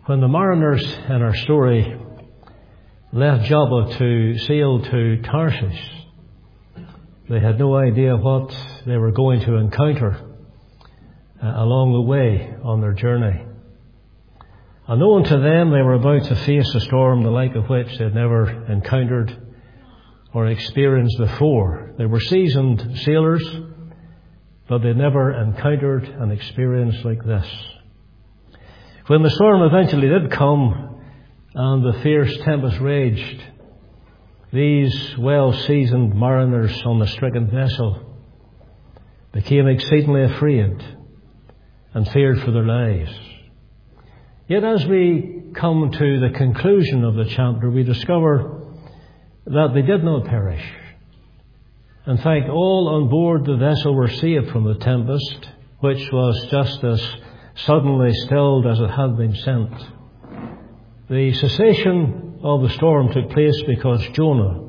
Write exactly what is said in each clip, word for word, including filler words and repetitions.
When the mariners in our story left Joppa to sail to Tarshish, they had no idea what they were going to encounter uh, along the way on their journey. Unknown to them, they were about to face a storm the like of which they had never encountered or experienced before. They were seasoned sailors, but they never encountered an experience like this. When the storm eventually did come and the fierce tempest raged, these well-seasoned mariners on the stricken vessel became exceedingly afraid and feared for their lives. Yet as we come to the conclusion of the chapter, we discover that they did not perish. In fact, all on board the vessel were saved from the tempest, which was just as suddenly stilled as it had been sent. The cessation of the storm took place because Jonah,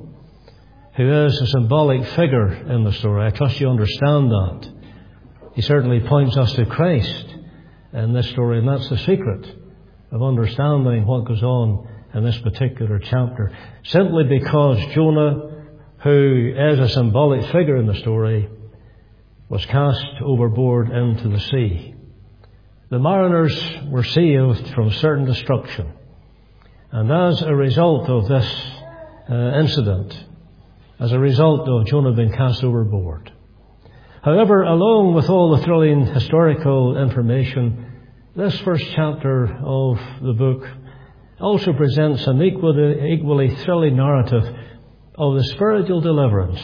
who is a symbolic figure in the story, I trust you understand that. He certainly points us to Christ in this story, and that's the secret of understanding what goes on in this particular chapter. Simply because Jonah, who is a symbolic figure in the story, was cast overboard into the sea. The mariners were saved from certain destruction. And as a result of this uh, incident, as a result of Jonah being cast overboard. However, along with all the thrilling historical information, this first chapter of the book also presents an equally, equally thrilling narrative of the spiritual deliverance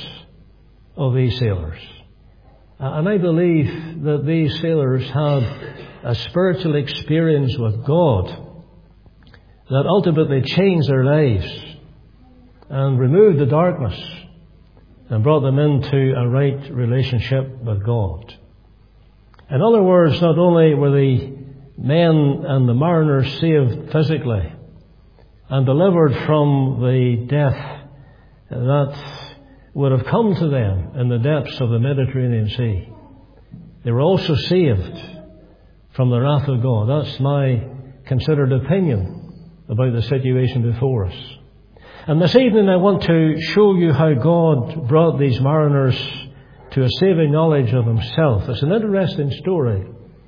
of these sailors. And I believe that these sailors had a spiritual experience with God that ultimately changed their lives and removed the darkness and brought them into a right relationship with God. In other words, not only were the men and the mariners saved physically and delivered from the death that would have come to them in the depths of the Mediterranean Sea, they were also saved from the wrath of God. That's my considered opinion about the situation before us. And this evening I want to show you how God brought these mariners to a saving knowledge of Himself. It's an interesting story,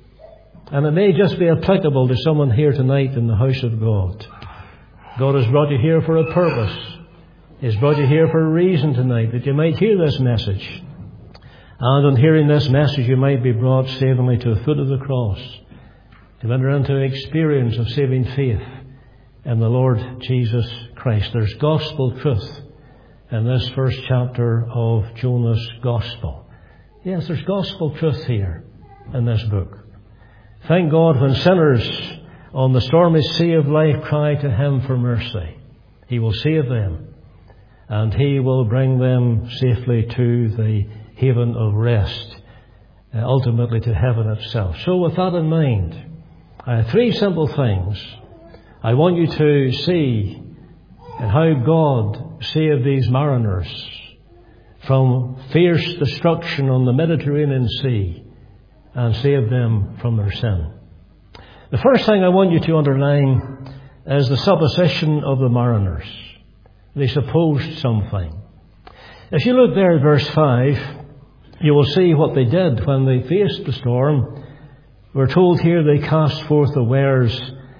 and it may just be applicable to someone here tonight in the house of God. God has brought you here for a purpose. He's brought you here for a reason tonight, that you might hear this message. And on hearing this message, you might be brought savingly to the foot of the cross, to enter into an experience of saving faith in the Lord Jesus Christ. There's gospel truth in this first chapter of Jonah's Gospel. Yes, there's gospel truth here in this book. Thank God when sinners on the stormy sea of life cry to Him for mercy, He will save them, and He will bring them safely to the haven of rest, uh, ultimately to heaven itself. So with that in mind, I have three simple things I want you to see in how God saved these mariners from fierce destruction on the Mediterranean Sea and saved them from their sin. The first thing I want you to underline is the supposition of the mariners. They supposed something. If you look there at verse five, you will see what they did when they faced the storm. We're told here they cast forth the wares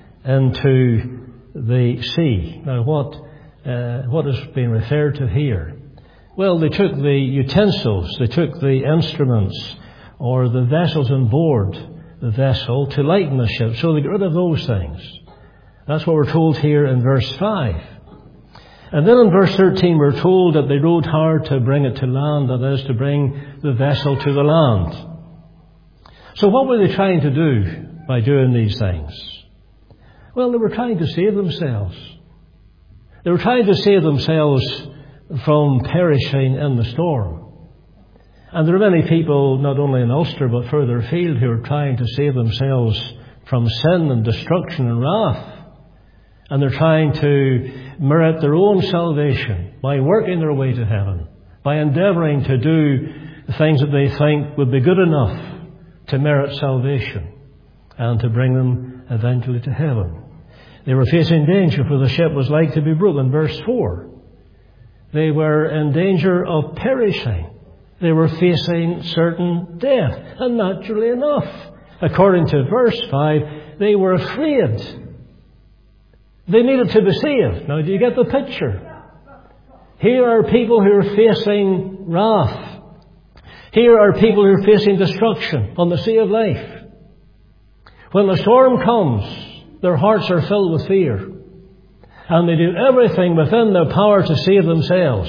into the sea. Now what, uh, what is being referred to here? Well, they took the utensils, they took the instruments or the vessels on board the vessel to lighten the ship. So they got rid of those things. That's what we're told here in verse five. And then in verse thirteen we're told that they rowed hard to bring it to land, that is, to bring the vessel to the land. So what were they trying to do by doing these things? Well, they were trying to save themselves. They were trying to save themselves from perishing in the storm. And there are many people, not only in Ulster but further afield, who are trying to save themselves from sin and destruction and wrath. And they're trying to merit their own salvation by working their way to heaven, by endeavouring to do the things that they think would be good enough to merit salvation and to bring them eventually to heaven. They were facing danger, for the ship was like to be broken. Verse four. They were in danger of perishing. They were facing certain death. And naturally enough, according to verse five, they were afraid. They needed to be saved. Now, do you get the picture? Here are people who are facing wrath. Here are people who are facing destruction on the sea of life. When the storm comes, their hearts are filled with fear. And they do everything within their power to save themselves.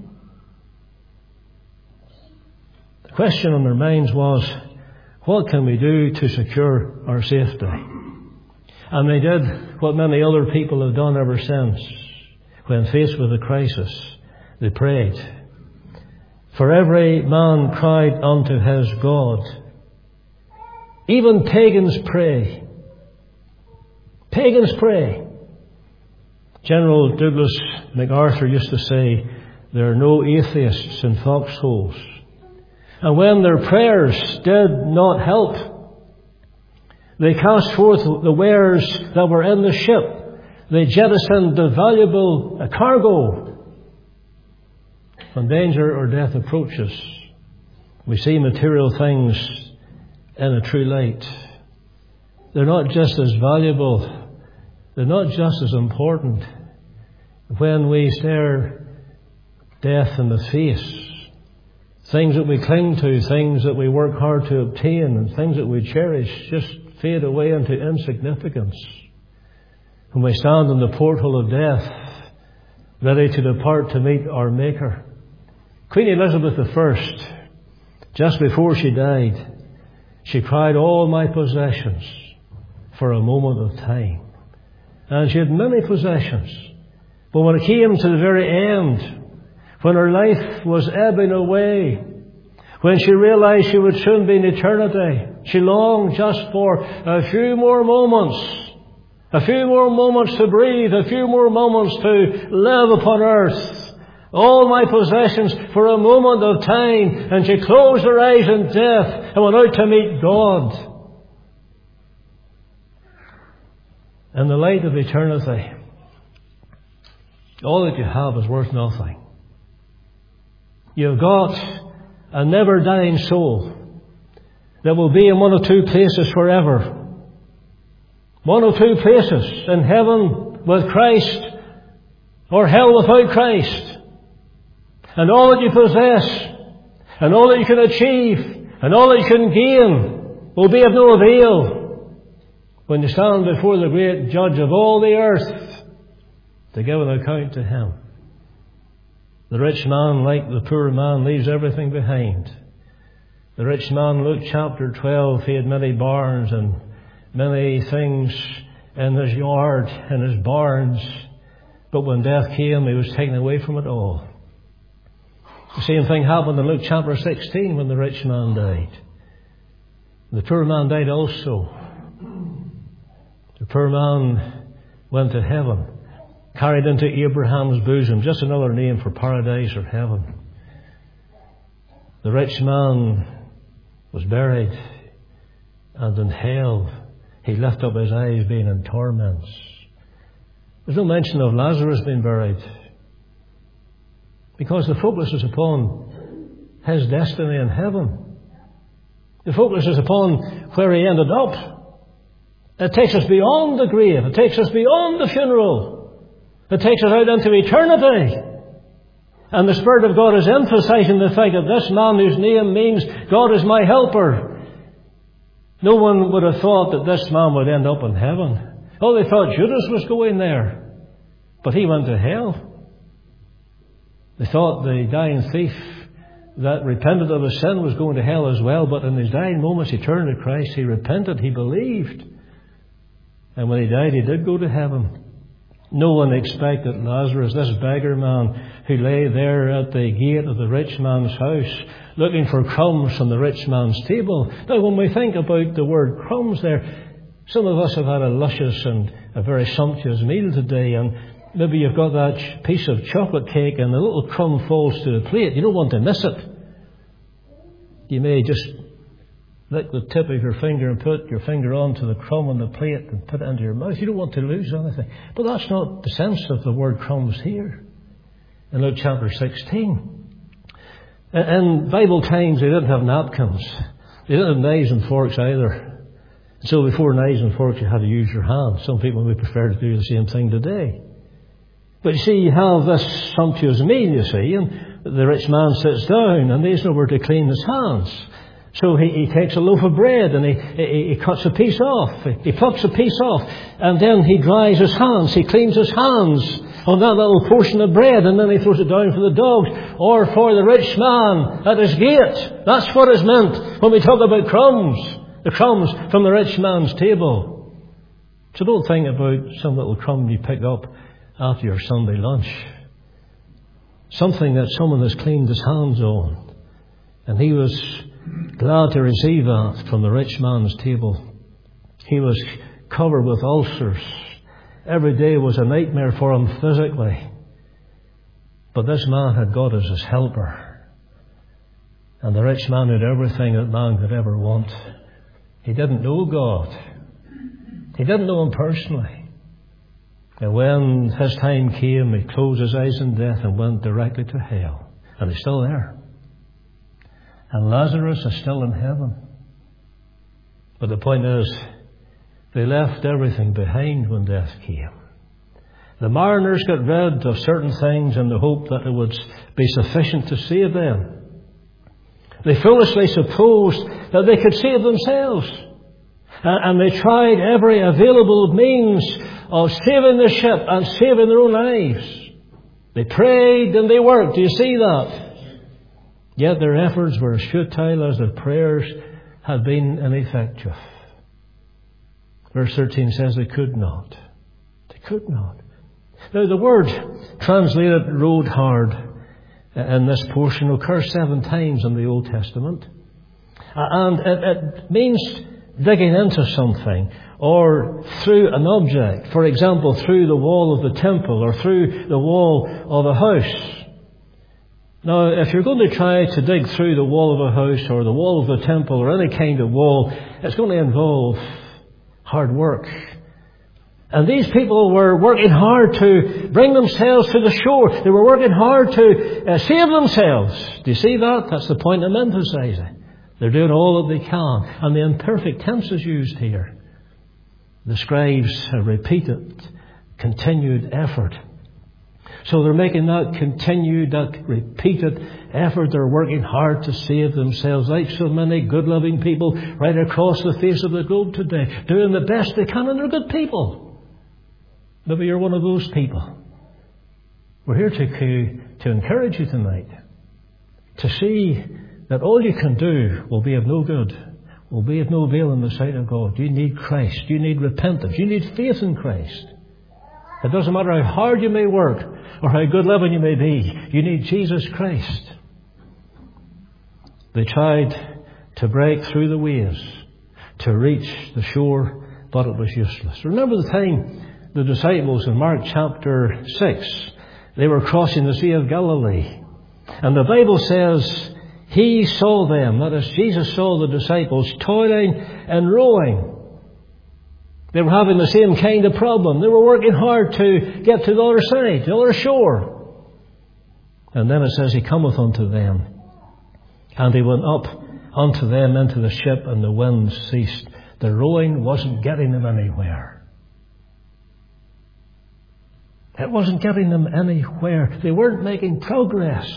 The question on their minds was, what can we do to secure our safety? And they did what many other people have done ever since. When faced with a crisis, they prayed. For every man cried unto his God. Even pagans pray. Pagans pray. General Douglas MacArthur used to say, there are no atheists in foxholes. And when their prayers did not help, they cast forth the wares that were in the ship. They jettisoned the valuable cargo. When danger or death approaches, we see material things in a true light. They're not just as valuable. They're not just as important. When we stare death in the face, things that we cling to, things that we work hard to obtain, and things that we cherish just fade away into insignificance. When we stand in the portal of death, ready to depart to meet our Maker. Queen Elizabeth the First, just before she died, she cried, all my possessions for a moment of time. And she had many possessions. But when it came to the very end, when her life was ebbing away, when she realized she would soon be in eternity, she longed just for a few more moments, a few more moments to breathe, a few more moments to live upon earth. All my possessions for a moment of time. And she closed her eyes in death and went out to meet God. In the light of eternity, all that you have is worth nothing. You've got a never dying soul that will be in one of two places forever. One of two places, in heaven with Christ or hell without Christ. And all that you possess and all that you can achieve and all that you can gain will be of no avail when you stand before the great Judge of all the earth to give an account to Him. The rich man, like the poor man, leaves everything behind. The rich man, Luke chapter twelve, he had many barns and many things in his yard, in his barns. But when death came, he was taken away from it all. The same thing happened in Luke chapter sixteen when the rich man died. The poor man died also. The poor man went to heaven, carried into Abraham's bosom, just another name for paradise or heaven. The rich man was buried, and in hell he lifted up his eyes, being in torments. There's no mention of Lazarus being buried, because the focus is upon his destiny in heaven. The focus is upon where he ended up. It takes us beyond the grave. It takes us beyond the funeral. It takes us out into eternity. And the Spirit of God is emphasizing the fact that this man, whose name means God is my helper, no one would have thought that this man would end up in heaven. Oh, they thought Judas was going there, but he went to hell. They thought the dying thief that repented of his sin was going to hell as well, but in his dying moments he turned to Christ, he repented, he believed. And when he died, he did go to heaven. No one expected Lazarus, this beggar man who lay there at the gate of the rich man's house, looking for crumbs from the rich man's table. Now, when we think about the word crumbs there, some of us have had a luscious and a very sumptuous meal today, and maybe you've got that piece of chocolate cake and a little crumb falls to the plate. You don't want to miss it. You may just lick the tip of your finger and put your finger onto the crumb on the plate and put it into your mouth. You don't want to lose anything. But that's not the sense of the word crumbs here. In Luke chapter sixteen. In Bible times, they didn't have napkins. They didn't have knives and forks either. So before knives and forks, you had to use your hands. Some people would prefer to do the same thing today. But you see, you have this sumptuous meal, you see, and the rich man sits down, and there's nowhere to clean his hands. So he, he takes a loaf of bread, and he, he, he cuts a piece off. He plucks a piece off, and then he dries his hands. He cleans his hands on that little portion of bread, and then he throws it down for the dogs, or for the rich man at his gate. That's what is meant when we talk about crumbs. The crumbs from the rich man's table. So don't think about some little crumb you pick up after your Sunday lunch. Something that someone has cleaned his hands on. And he was glad to receive that from the rich man's table. He was covered with ulcers. Every day was a nightmare for him physically. But this man had God as his helper. And the rich man had everything that man could ever want. He didn't know God. He didn't know Him personally. And when his time came, he closed his eyes in death and went directly to hell. And he's still there. And Lazarus is still in heaven. But the point is, they left everything behind when death came. The mariners got rid of certain things in the hope that it would be sufficient to save them. They foolishly supposed that they could save themselves. And they tried every available means of saving the ship and saving their own lives. They prayed and they worked. Do you see that? Yet their efforts were as futile as their prayers had been ineffective. Verse thirteen says they could not. They could not. Now the word translated rode hard in this portion occurs seven times in the Old Testament. And it, it means digging into something or through an object. For example, through the wall of the temple or through the wall of a house. Now, if you're going to try to dig through the wall of a house or the wall of the temple or any kind of wall, it's going to involve hard work. And these people were working hard to bring themselves to the shore. They were working hard to uh, save themselves. Do you see that? That's the point I'm emphasizing. They're doing all that they can. And the imperfect tense is used here. The scribes have repeated continued effort. So they're making that continued, that repeated effort. They're working hard to save themselves, like so many good living people right across the face of the globe today, doing the best they can, and they're good people. Maybe you're one of those people. We're here to, to encourage you tonight to see that all you can do will be of no good, will be of no avail in the sight of God. You need Christ. You need repentance. You need faith in Christ. It doesn't matter how hard you may work or how good living you may be. You need Jesus Christ. They tried to break through the waves to reach the shore, but it was useless. Remember the time the disciples in Mark chapter six, they were crossing the Sea of Galilee. And the Bible says He saw them, that is, Jesus saw the disciples toiling and rowing. They were having the same kind of problem. They were working hard to get to the other side, the other shore. And then it says He cometh unto them. And He went up unto them into the ship, and the wind ceased. The rowing wasn't getting them anywhere. It wasn't getting them anywhere. They weren't making progress.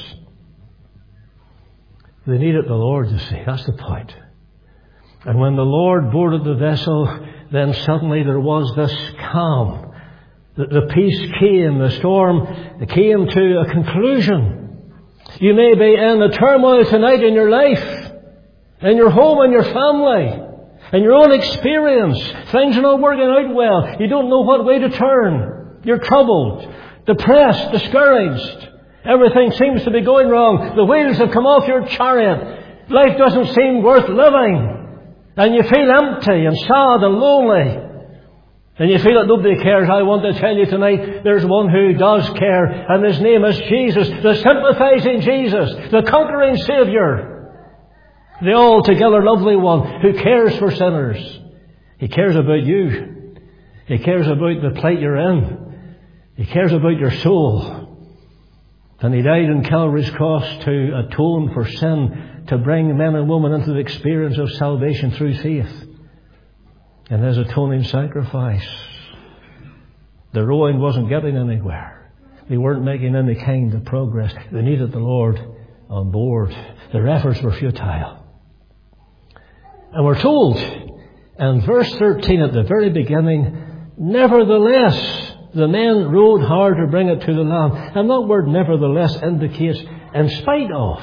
They needed the Lord, you see. That's the point. And when the Lord boarded the vessel, then suddenly there was this calm. The, the peace came. The storm came to a conclusion. You may be in a turmoil tonight in your life, in your home, in your family, in your own experience. Things are not working out well. You don't know what way to turn. You're troubled, depressed, discouraged. Everything seems to be going wrong. The wheels have come off your chariot. Life doesn't seem worth living. And you feel empty and sad and lonely. And you feel that nobody cares. I want to tell you tonight, there's one who does care. And His name is Jesus, the sympathizing Jesus, the conquering Saviour. The altogether lovely one who cares for sinners. He cares about you. He cares about the plight you're in. He cares about your soul. And He died on Calvary's cross to atone for sin, to bring men and women into the experience of salvation through faith in His atoning sacrifice. The rowing wasn't getting anywhere. They weren't making any kind of progress. They needed the Lord on board. Their efforts were futile. And we're told in verse thirteen at the very beginning, nevertheless, the men rowed hard to bring it to the land. And that word nevertheless indicates in spite of.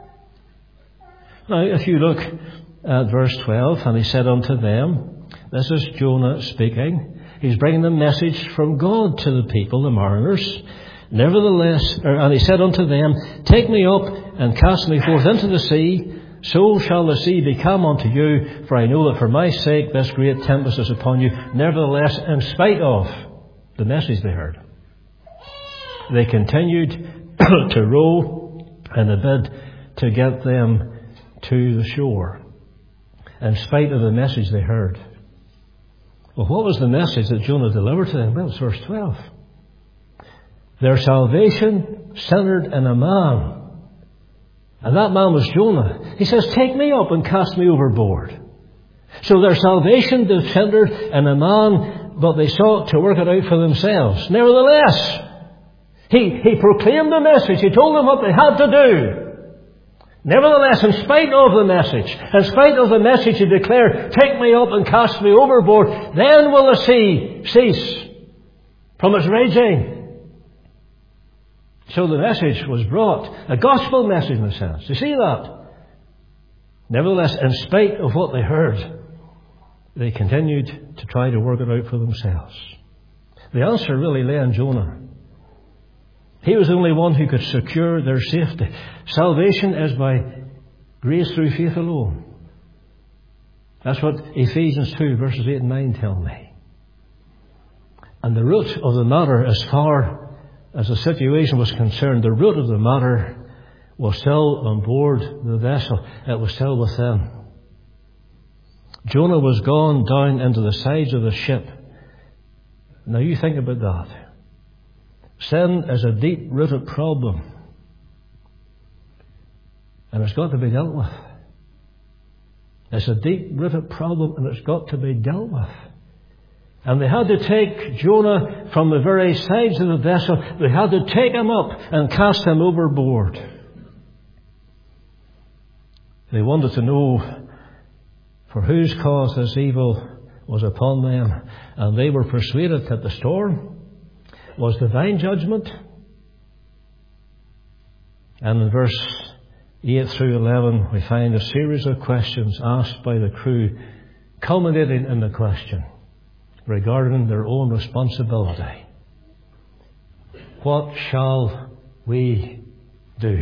Now, if you look at verse twelve, and He said unto them, this is Jonah speaking. He's bringing the message from God to the people, the mariners. Nevertheless, or, and He said unto them, take me up and cast me forth into the sea. So shall the sea become unto you, for I know that for my sake this great tempest is upon you. Nevertheless, in spite of the message they heard, they continued to row in a bid to get them to the shore, in spite of the message they heard. Well, what was the message that Jonah delivered to them? Well, it's verse twelve. Their salvation centered in a man. And that man was Jonah. He says, take me up and cast me overboard. So their salvation centered in a man, but they sought to work it out for themselves. Nevertheless, he, he proclaimed the message. He told them what they had to do. Nevertheless, in spite of the message, in spite of the message, he declared, take me up and cast me overboard. Then will the sea cease from its raging. So the message was brought, a gospel message in a sense. You see that? Nevertheless, in spite of what they heard, they continued to try to work it out for themselves. The answer really lay in Jonah. He was the only one who could secure their safety. Salvation is by grace through faith alone. That's what Ephesians two verses eight and nine tell me. And the root of the matter, as far as the situation was concerned, the root of the matter was still on board the vessel. It was still within. Jonah was gone down into the sides of the ship. Now you think about that. Sin is a deep-rooted problem. And it's got to be dealt with. It's a deep-rooted problem and it's got to be dealt with. And they had to take Jonah from the very sides of the vessel. They had to take him up and cast him overboard. They wanted to know for whose cause this evil was upon them. And they were persuaded that the storm was divine judgment. And in verse eight through eleven, we find a series of questions asked by the crew, culminating in the question regarding their own responsibility. What shall we do?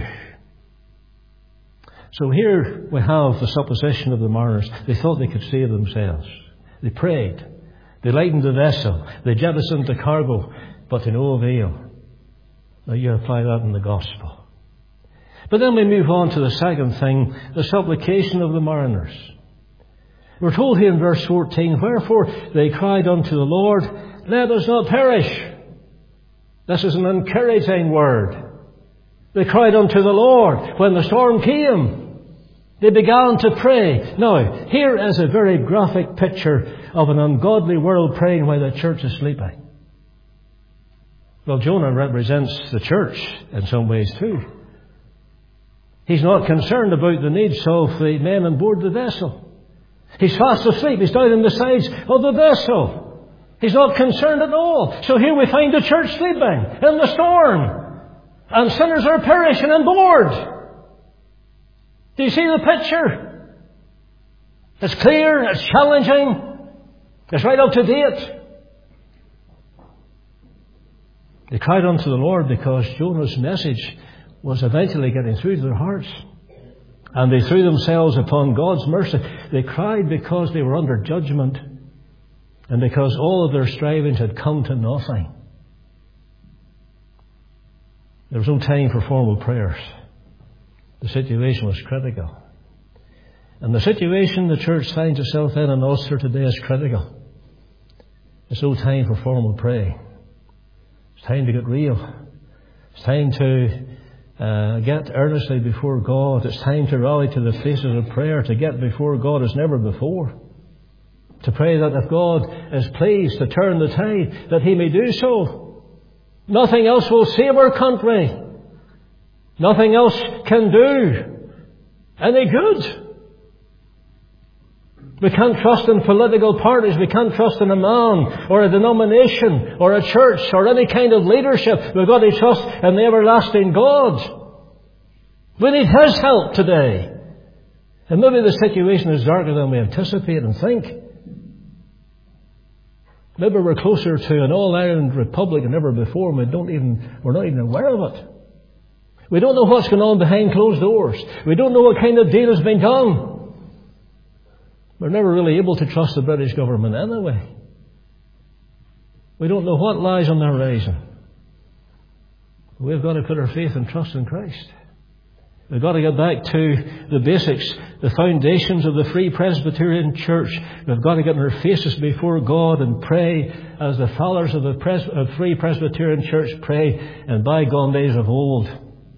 So here we have the supposition of the mariners. They thought they could save themselves. They prayed. They lightened the vessel. They jettisoned the cargo, but to no avail. Now you apply that in the gospel. But then we move on to the second thing, the supplication of the mariners. We're told here in verse fourteen, wherefore they cried unto the Lord, let us not perish. This is an encouraging word. They cried unto the Lord when the storm came. They began to pray. Now, here is a very graphic picture of an ungodly world praying while the church is sleeping. Well, Jonah represents the church in some ways too. He's not concerned about the needs of the men on board the vessel. He's fast asleep. He's down in the sides of the vessel. He's not concerned at all. So here we find the church sleeping in the storm. And sinners are perishing on board. Do you see the picture? It's clear, it's challenging, it's right up to date. They cried unto the Lord because Jonah's message was eventually getting through to their hearts. And they threw themselves upon God's mercy. They cried because they were under judgment and because all of their strivings had come to nothing. There was no time for formal prayers. The situation was critical. And the situation the church finds itself in in Ulster today is critical. It's no time for formal praying. It's time to get real. It's time to uh, get earnestly before God. It's time to rally to the faces of prayer, to get before God as never before. To pray that if God is pleased to turn the tide, that He may do so. Nothing else will save our country. Nothing else can do any good. We can't trust in political parties. We can't trust in a man or a denomination or a church or any kind of leadership. We've got to trust in the everlasting God. We need His help today. And maybe the situation is darker than we anticipate and think. Maybe we're closer to an all-Ireland republic than ever before, and we don't even, we're not even aware of it. We don't know what's going on behind closed doors. We don't know what kind of deal has been done. We're never really able to trust the British government anyway. We don't know what lies on the horizon. We've got to put our faith and trust in Christ. We've got to get back to the basics, the foundations of the Free Presbyterian Church. We've got to get on our faces before God and pray as the fathers of the Pres- of Free Presbyterian Church pray in bygone days of old.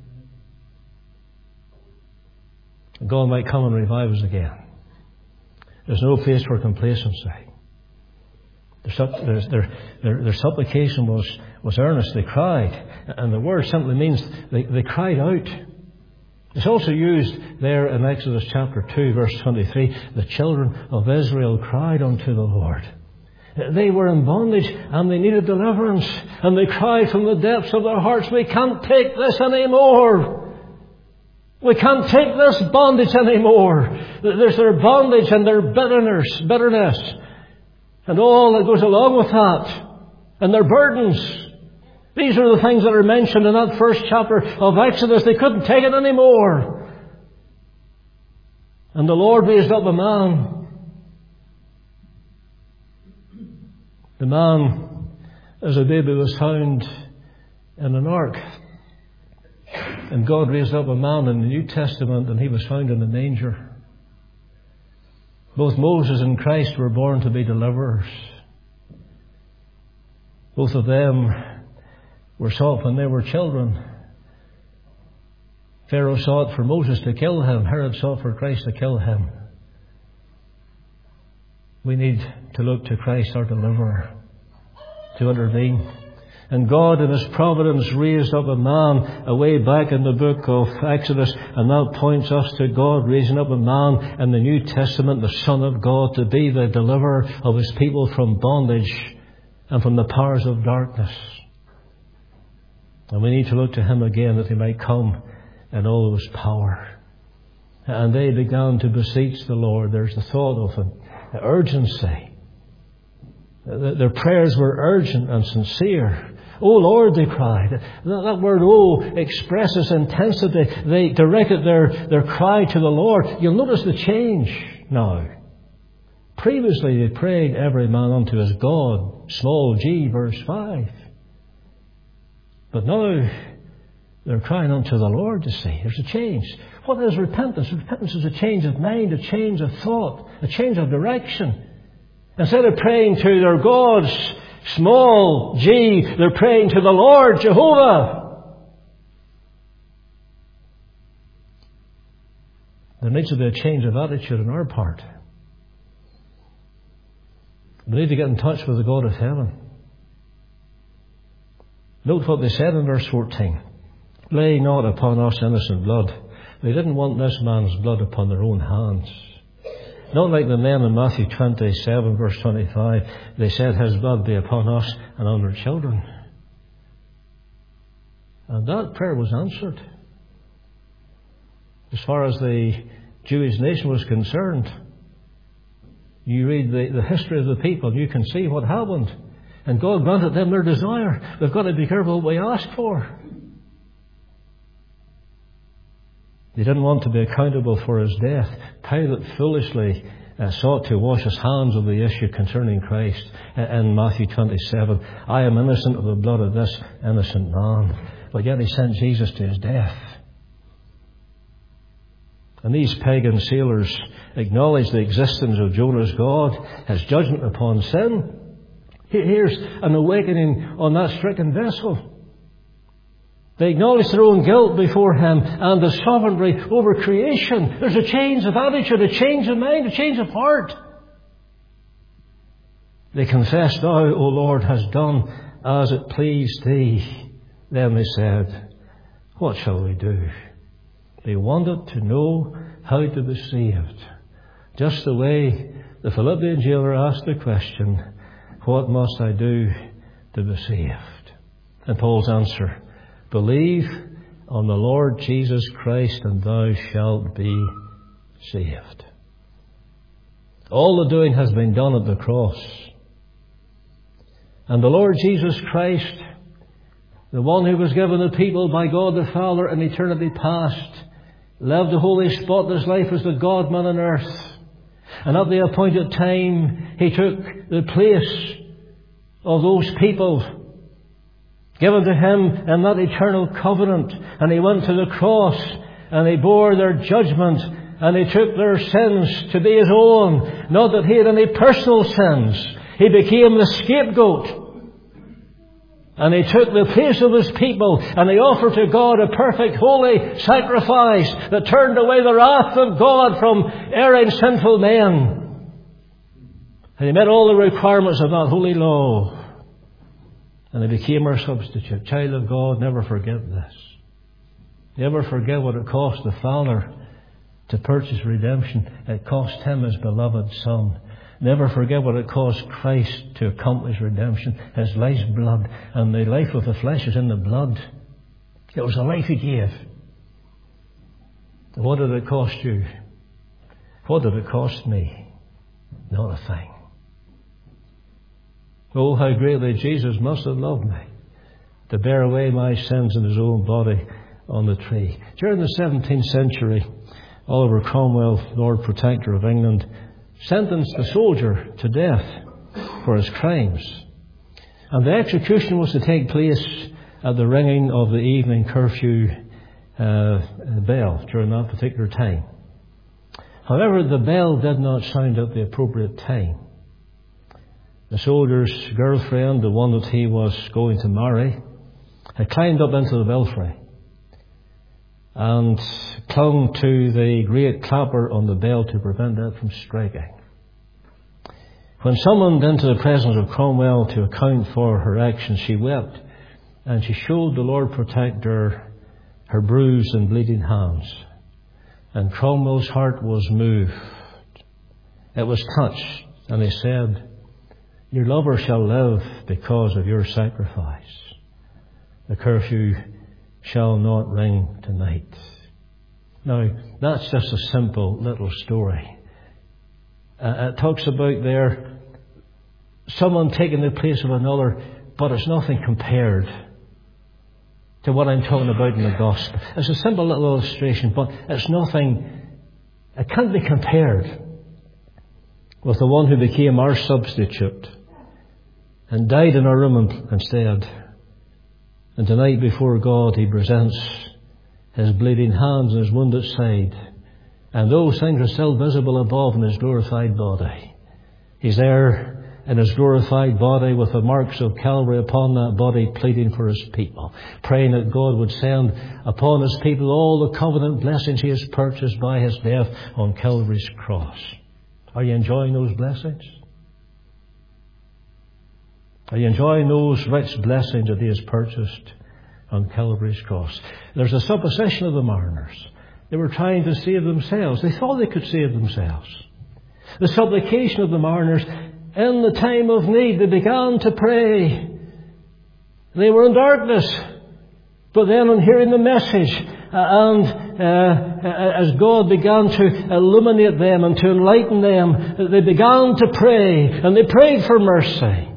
God might come and revive us again. There's no place for complacency. Their, their, their, their supplication was, was earnest. They cried. And the word simply means they, they cried out. It's also used there in Exodus chapter two, verse twenty-three. The children of Israel cried unto the Lord. They were in bondage and they needed deliverance. And they cried from the depths of their hearts, we can't take this anymore. We can't take this bondage anymore. There's their bondage and their bitterness, bitterness, and all that goes along with that, and their burdens. These are the things that are mentioned in that first chapter of Exodus. They couldn't take it anymore. And the Lord raised up a man. The man, as a baby, was found in an ark. And God raised up a man in the New Testament, and he was found in a manger. Both Moses and Christ were born to be deliverers. Both of them were sought when they were children. Pharaoh sought for Moses to kill him. Herod sought for Christ to kill him. We need to look to Christ, our deliverer, to intervene. And God in His providence raised up a man away back in the book of Exodus, and that points us to God raising up a man in the New Testament, the Son of God, to be the deliverer of His people from bondage and from the powers of darkness. And we need to look to Him again that He might come in all of His power. And they began to beseech the Lord. There's the thought of an urgency. Their prayers were urgent and sincere. Oh Lord, they cried. That word, oh, expresses intensity. They directed their, their cry to the Lord. You'll notice the change now. Previously they prayed every man unto his God, small g, verse five. But now they're crying unto the Lord, to see. There's a change. What is repentance? Repentance is a change of mind, a change of thought, a change of direction. Instead of praying to their gods, small g, they're praying to the Lord, Jehovah. There needs to be a change of attitude on our part. We need to get in touch with the God of heaven. Note what they said in verse fourteen. Lay not upon us innocent blood. They didn't want this man's blood upon their own hands. Not like the men in Matthew twenty-seven, verse twenty-five. They said, His blood be upon us and on our children. And that prayer was answered. As far as the Jewish nation was concerned, you read the, the history of the people, you can see what happened. And God granted them their desire. We've got to be careful what we ask for. They didn't want to be accountable for His death. Pilate foolishly uh, sought to wash his hands of the issue concerning Christ uh, in Matthew twenty-seven. I am innocent of the blood of this innocent man. But yet he sent Jesus to his death. And these pagan sailors acknowledge the existence of Jonah's God, his judgment upon sin. Here's an awakening on that stricken vessel. They acknowledge their own guilt before Him and the sovereignty over creation. There's a change of attitude, a change of mind, a change of heart. They confess, Thou, O Lord, hast done as it pleased Thee. Then they said, What shall we do? They wanted to know how to be saved. Just the way the Philippian jailer asked the question, What must I do to be saved? And Paul's answer, Believe on the Lord Jesus Christ and thou shalt be saved. All the doing has been done at the cross. And the Lord Jesus Christ, the one who was given the people by God the Father in eternity past, lived a holy, spotless life as the God-man on earth. And at the appointed time, He took the place of those people given to Him in that eternal covenant. And He went to the cross and He bore their judgment and He took their sins to be His own. Not that He had any personal sins. He became the scapegoat. And He took the place of His people and He offered to God a perfect, holy sacrifice that turned away the wrath of God from erring, sinful men. And He met all the requirements of that holy law. And He became our substitute. Child of God, never forget this. Never forget what it cost the Father to purchase redemption. It cost Him His beloved Son. Never forget what it cost Christ to accomplish redemption. His life's blood. And the life of the flesh is in the blood. It was the life He gave. What did it cost you? What did it cost me? Not a thing. Oh, how greatly Jesus must have loved me to bear away my sins in His own body on the tree. During the seventeenth century, Oliver Cromwell, Lord Protector of England, sentenced a soldier to death for his crimes. And the execution was to take place at the ringing of the evening curfew uh, bell during that particular time. However, the bell did not sound at the appropriate time. The soldier's girlfriend, the one that he was going to marry, had climbed up into the belfry and clung to the great clapper on the bell to prevent it from striking. When summoned into the presence of Cromwell to account for her actions, she wept, and she showed the Lord Protector her bruised and bleeding hands. And Cromwell's heart was moved. It was touched, and he said, Your lover shall live because of your sacrifice. The curfew shall not ring tonight. Now, that's just a simple little story. Uh, it talks about there someone taking the place of another, but it's nothing compared to what I'm talking about in the gospel. It's a simple little illustration, but it's nothing, it can't be compared with the one who became our substitute and died in our room instead. And tonight before God He presents His bleeding hands and His wounded side. And those things are still visible above in His glorified body. He's there in His glorified body with the marks of Calvary upon that body, pleading for His people, praying that God would send upon His people all the covenant blessings He has purchased by His death on Calvary's cross. Are you enjoying those blessings? Are you enjoying those rich blessings that He has purchased on Calvary's cross? There's a supposition of the mariners. They were trying to save themselves. They thought they could save themselves. The supplication of the mariners, in the time of need, they began to pray. They were in darkness. But then on hearing the message, uh, and uh, as God began to illuminate them and to enlighten them, they began to pray. And they prayed for mercy.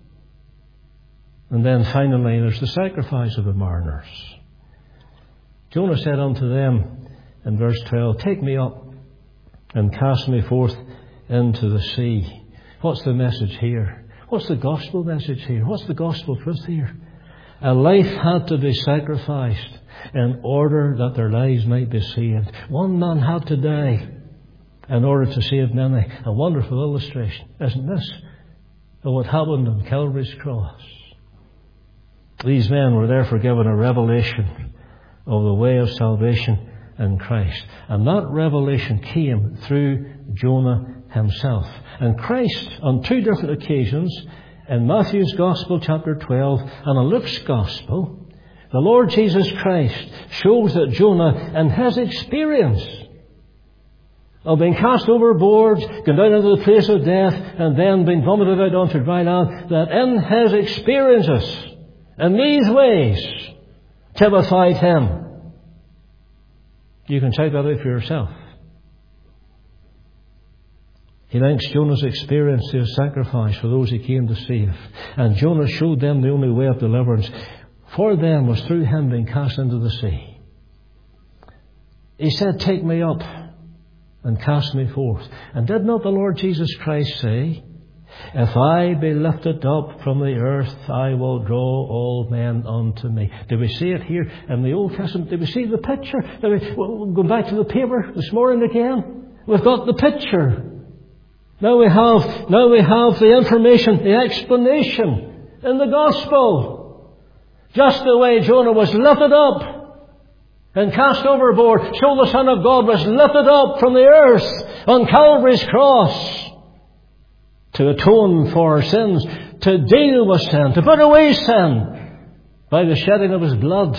And then finally, there's the sacrifice of the mariners. Jonah said unto them in verse twelve, Take me up and cast me forth into the sea. What's the message here? What's the gospel message here? What's the gospel truth here? A life had to be sacrificed. in order that their lives might be saved. One man had to die in order to save many. A wonderful illustration, isn't this, of what happened on Calvary's cross. These men were therefore given a revelation of the way of salvation in Christ. And that revelation came through Jonah himself. And Christ, on two different occasions, in Matthew's Gospel, chapter twelve, and in Luke's Gospel, the Lord Jesus Christ shows that Jonah, in his experience of being cast overboard, gone down into the place of death, and then being vomited out onto dry land, that in his experiences, in these ways, typified him. You can check that out for yourself. He links Jonah's experience to his sacrifice for those he came to save. And Jonah showed them the only way of deliverance for them was through him being cast into the sea. He said, "Take me up and cast me forth." And did not the Lord Jesus Christ say, "If I be lifted up from the earth, I will draw all men unto me"? Do we see it here in the Old Testament? Do we see the picture? Do we, we'll go back to the paper this morning again. We've got the picture. Now we have, now we have the information, the explanation in the Gospel. Just the way Jonah was lifted up and cast overboard, so the Son of God was lifted up from the earth on Calvary's cross to atone for our sins, to deal with sin, to put away sin by the shedding of his blood.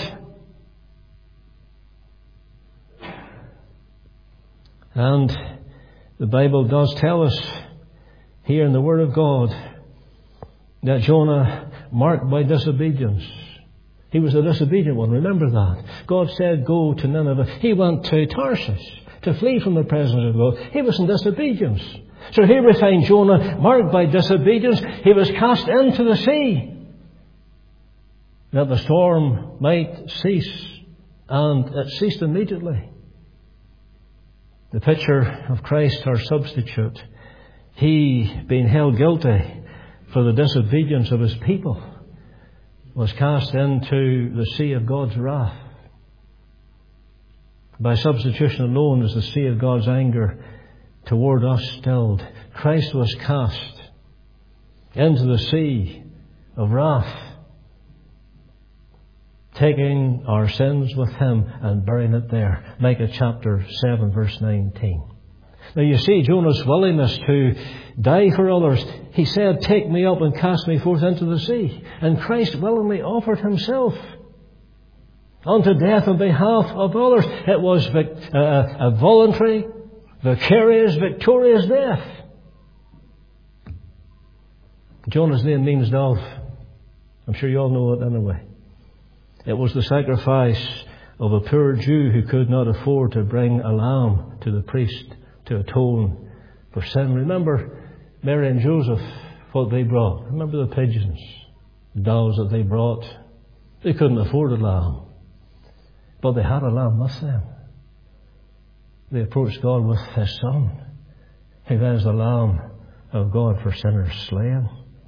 And the Bible does tell us here in the Word of God that Jonah, marked by disobedience, he was a disobedient one. Remember that. God said, "Go to Nineveh." He went to Tarshish to flee from the presence of God. He was in disobedience. So here we find Jonah marked by disobedience. He was cast into the sea that the storm might cease, and it ceased immediately. The picture of Christ, our substitute, he, being held guilty for the disobedience of his people, was cast into the sea of God's wrath. By substitution alone is the sea of God's anger toward us stilled. Christ was cast into the sea of wrath, taking our sins with him and burying it there. Micah chapter seven, verse nineteen. Now you see Jonah's willingness to die for others. He said, "Take me up and cast me forth into the sea." And Christ willingly offered himself unto death on behalf of others. It was a, a voluntary, vicarious, victorious death. Jonah's name means dove. I'm sure you all know it anyway. It was the sacrifice of a poor Jew who could not afford to bring a lamb to the priest to atone for sin. Remember Mary and Joseph, what they brought. Remember the pigeons, the doves that they brought. They couldn't afford a lamb, but they had a lamb with them. They approached God with his Son, who is the Lamb of God for sinners slain.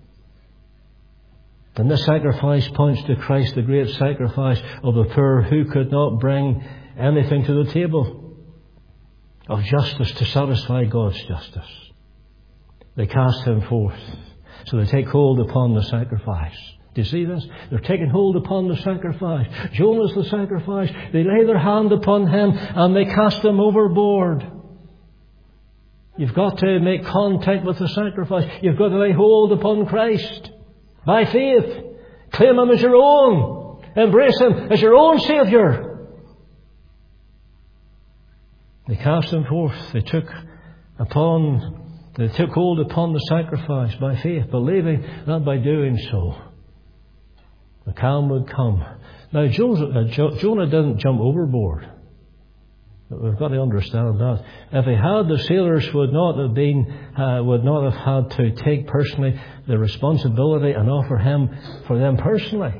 And this sacrifice points to Christ, the great sacrifice of the poor who could not bring anything to the table of justice to satisfy God's justice. They cast him forth. So they take hold upon the sacrifice. Do you see this? They're taking hold upon the sacrifice. Jonah's the sacrifice. They lay their hand upon him and they cast him overboard. You've got to make contact with the sacrifice. You've got to lay hold upon Christ by faith. Claim him as your own. Embrace him as your own Saviour. They cast him forth. They took upon, they took hold upon the sacrifice by faith, believing that by doing so, the calm would come. Now, Joseph, uh, jo- Jonah didn't jump overboard. We've got to understand that. If he had, the sailors would not have been, uh, would not have had to take personally the responsibility and offer him for them personally.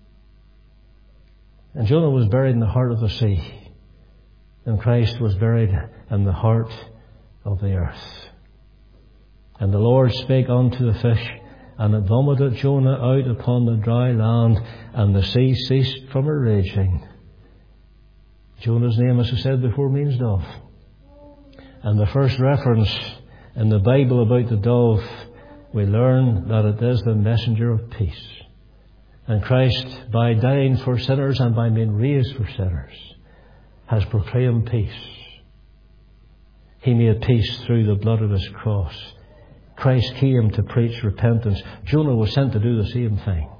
And Jonah was buried in the heart of the sea, and Christ was buried in the heart of the earth. And the Lord spake unto the fish, and it vomited Jonah out upon the dry land, and the sea ceased from her raging, Jonah's name, as I said before, means dove. And the first reference in the Bible about the dove, we learn that it is the messenger of peace. And Christ, by dying for sinners and by being raised for sinners, has proclaimed peace. He made peace through the blood of his cross. Christ came to preach repentance. Jonah was sent to do the same thing.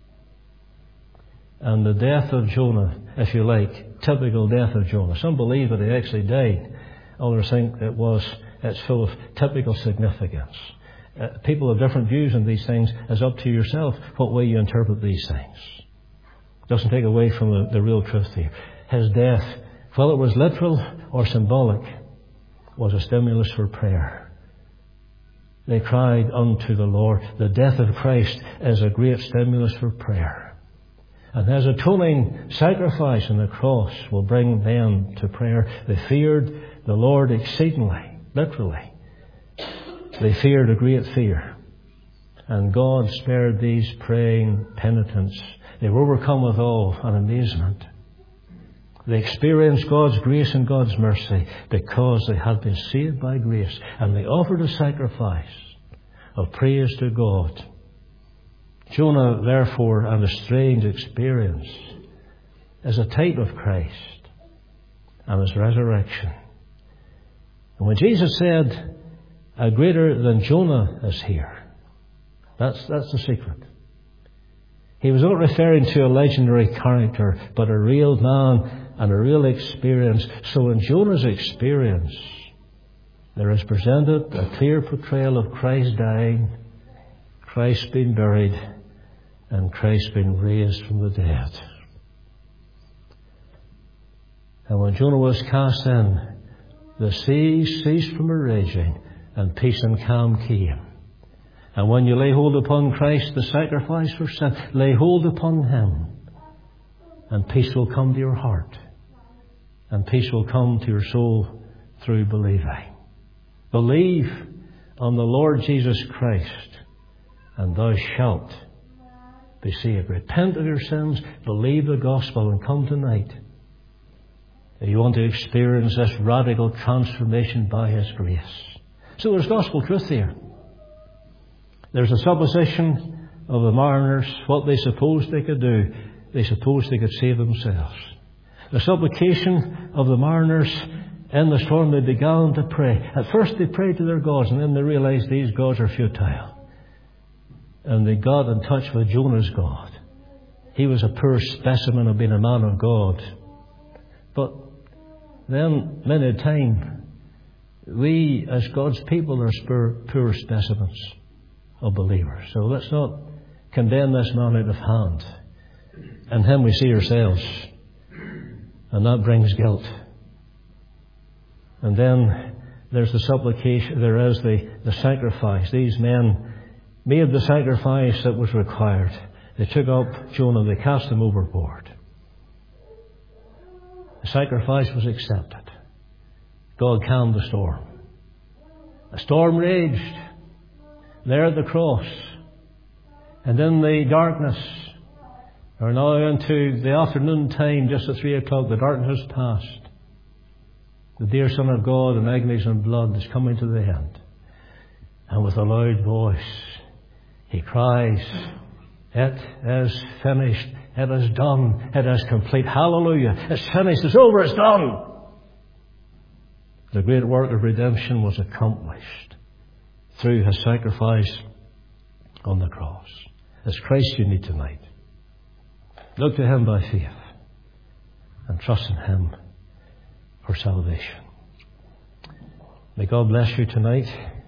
And the death of Jonah, if you like, typical death of Jonah. Some believe that he actually died. Others think it was, it's full of typical significance. Uh, people have different views on these things. It's up to yourself what way you interpret these things. It doesn't take away from the, the real truth here. His death, whether it was literal or symbolic, was a stimulus for prayer. They cried unto the Lord. The death of Christ is a great stimulus for prayer. And his atoning sacrifice on the cross will bring them to prayer. They feared the Lord exceedingly, literally. They feared a great fear. And God spared these praying penitents. They were overcome with awe and amazement. They experienced God's grace and God's mercy because they had been saved by grace. And they offered a sacrifice of praise to God. Jonah, therefore, and a strange experience, is a type of Christ and his resurrection. And when Jesus said, a greater than Jonah is here, that's, that's the secret. He was not referring to a legendary character, but a real man and a real experience. So in Jonah's experience, there is presented a clear portrayal of Christ dying, Christ being buried, and Christ being raised from the dead. And when Jonah was cast in, the sea ceased from her raging, and peace and calm came. And when you lay hold upon Christ, the sacrifice for sin, lay hold upon Him, and peace will come to your heart, and peace will come to your soul through believing. Believe on the Lord Jesus Christ, and thou shalt be saved. Repent of your sins, believe the gospel, and come tonight. If you want to experience this radical transformation by His grace. So there's gospel truth here. There's a supposition of the mariners, what they supposed they could do. They supposed they could save themselves. The supplication of the mariners in the storm, they began to pray. At first they prayed to their gods, and then they realized these gods are futile. And they got in touch with Jonah's God. He was a poor specimen of being a man of God. But then, many a time, we as God's people are poor, poor specimens of believers. So let's not condemn this man out of hand. In him we see ourselves. And that brings guilt. And then there's the supplication, there is the, the sacrifice. These men made the sacrifice that was required. They took up Jonah, they cast him overboard. The sacrifice was accepted. God calmed the storm. The storm raged there at the cross. And in the darkness, or now into the afternoon time, just at three o'clock, the darkness has passed. The dear Son of God in agonies and blood is coming to the end. And with a loud voice, He cries, it is finished. It is done. It is complete. Hallelujah. It's finished. It's over. It's done. The great work of redemption was accomplished through His sacrifice on the cross. It's Christ you need tonight. Look to Him by faith and trust in Him for salvation. May God bless you tonight.